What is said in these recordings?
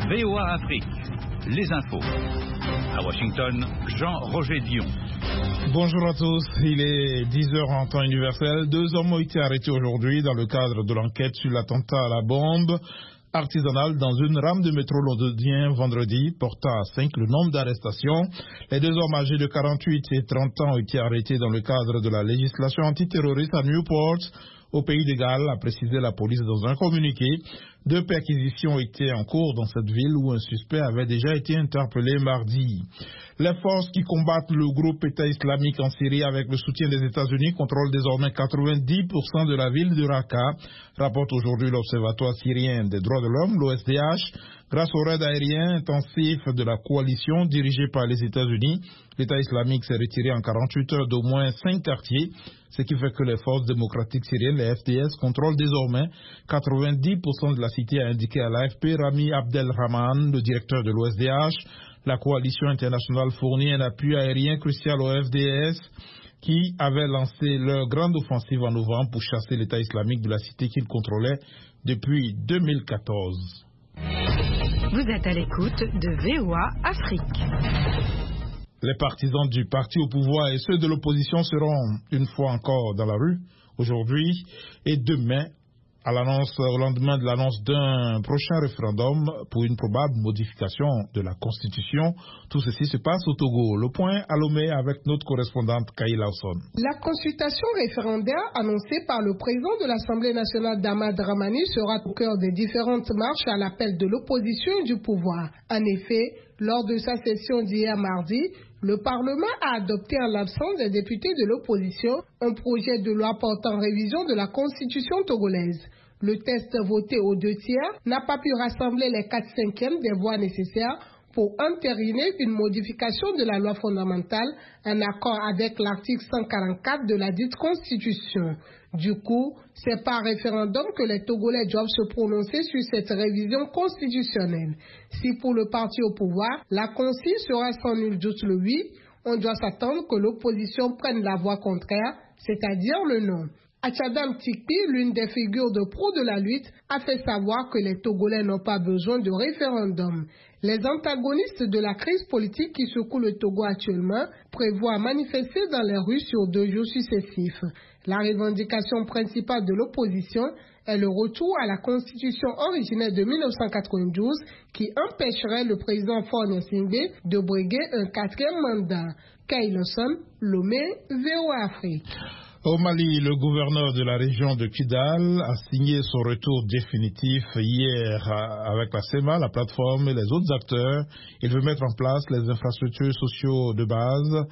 VOA Afrique, les infos. À Washington, Jean-Roger Dion. Bonjour à tous, il est 10h en temps universel. 2 hommes ont été arrêtés aujourd'hui dans le cadre de l'enquête sur l'attentat à la bombe artisanale dans une rame de métro londonien vendredi, portant à 5 le nombre d'arrestations. Les 2 hommes âgés de 48 et 30 ans ont été arrêtés dans le cadre de la législation antiterroriste à Newport, au pays de Galles, a précisé la police dans un communiqué. 2 perquisitions étaient en cours dans cette ville où un suspect avait déjà été interpellé mardi. Les forces qui combattent le groupe État islamique en Syrie avec le soutien des États-Unis contrôlent désormais 90% de la ville de Raqqa, rapporte aujourd'hui l'Observatoire syrien des droits de l'homme, l'OSDH. Grâce au raid aérien intensif de la coalition dirigée par les États-Unis, l'État islamique s'est retiré en 48 heures d'au moins 5 quartiers, ce qui fait que les forces démocratiques syriennes, les FDS, contrôlent désormais 90% de la cité, a indiqué à l'AFP Rami Abdelrahman, le directeur de l'OSDH. La coalition internationale fournit un appui aérien crucial aux FDS qui avaient lancé leur grande offensive en novembre pour chasser l'État islamique de la cité qu'ils contrôlaient depuis 2014. Vous êtes à l'écoute de VOA Afrique. Les partisans du parti au pouvoir et ceux de l'opposition seront une fois encore dans la rue aujourd'hui et demain au lendemain de l'annonce d'un prochain référendum pour une probable modification de la Constitution. Tout ceci se passe au Togo. Le point à Lomé avec notre correspondante Kaï Lawson. La consultation référendaire annoncée par le président de l'Assemblée nationale Dama Dramani sera au cœur des différentes marches à l'appel de l'opposition et du pouvoir. En effet, lors de sa session d'hier mardi, le Parlement a adopté en l'absence des députés de l'opposition un projet de loi portant révision de la Constitution togolaise. Le texte voté aux 2 tiers n'a pas pu rassembler les 4/5 des voix nécessaires pour entériner une modification de la loi fondamentale en accord avec l'article 144 de la dite Constitution. Du coup, c'est par référendum que les Togolais doivent se prononcer sur cette révision constitutionnelle. Si pour le parti au pouvoir, la consigne sera sans nul doute le oui, on doit s'attendre que l'opposition prenne la voie contraire, c'est-à-dire le non. Achadam Tikpi, l'une des figures de pro de la lutte, a fait savoir que les Togolais n'ont pas besoin de référendum. Les antagonistes de la crise politique qui secoue le Togo actuellement prévoient manifester dans les rues sur 2 jours successifs. La revendication principale de l'opposition est le retour à la constitution originelle de 1992 qui empêcherait le président Faure Gnassingbé de briguer un 4e mandat. Kaï Lawson, Lomé, VOA Afrique. Au Mali, le gouverneur de la région de Kidal a signé son retour définitif hier avec la SEMA, la plateforme et les autres acteurs. Il veut mettre en place les infrastructures sociales de base,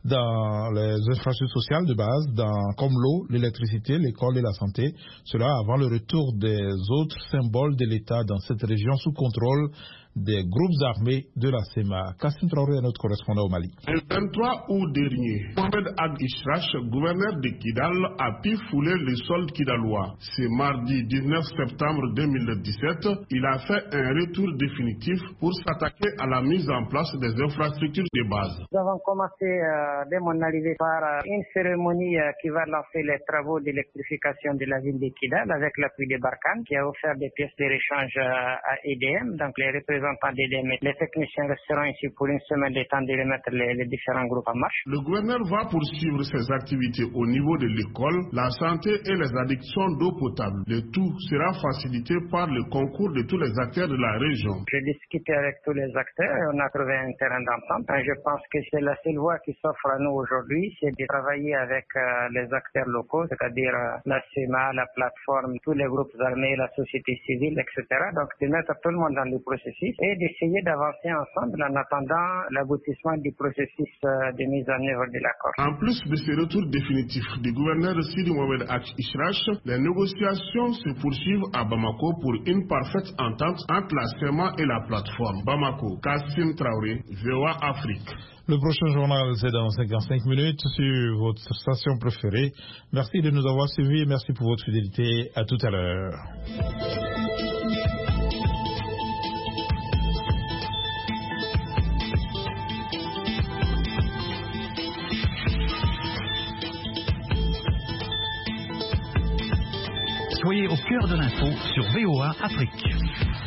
comme l'eau, l'électricité, l'école et la santé. Cela avant le retour des autres symboles de l'État dans cette région sous contrôle des groupes armés de la SEMA. Kassim Traoré est notre correspondant au Mali. Le 23 août dernier, Mohamed Ag Ishrash, gouverneur de Kidal, a pu fouler le sol kidalois. Ce mardi 19 septembre 2017, il a fait un retour définitif pour s'attaquer à la mise en place des infrastructures de base. Nous avons commencé dès mon arrivée par une cérémonie qui va lancer les travaux d'électrification de la ville de Kidal avec l'appui de Barkhane qui a offert des pièces de rechange à EDM, donc les représentants d'EDM. Les techniciens resteront ici pour une semaine de temps de remettre les différents groupes en marche. Le gouverneur va poursuivre ses activités au niveau de l'école, la santé et les addictions d'eau potable. Le tout sera facilité par le concours de tous les acteurs de la région. J'ai discuté avec tous les acteurs et on a trouvé un terrain d'entente. Je pense que c'est la seule voie qui s'offre à nous aujourd'hui, c'est de travailler avec les acteurs locaux, c'est-à-dire la SEMA, la plateforme, tous les groupes armés, la société civile, etc. Donc de mettre tout le monde dans le processus et d'essayer d'avancer ensemble en attendant l'aboutissement du processus de mise en œuvre de l'accord. En plus de ce retour définitif du gouverneur Sidi Mohamed Ag Ishrash, les négociations se poursuivent à Bamako pour une parfaite entente entre la SEMA et la plateforme. Bamako, Kassim Traoré, VOA Afrique. Le prochain journal, c'est dans 55 minutes sur votre station préférée. Merci de nous avoir suivis et merci pour votre fidélité. À tout à l'heure. Soyez au cœur de l'info sur VOA Afrique.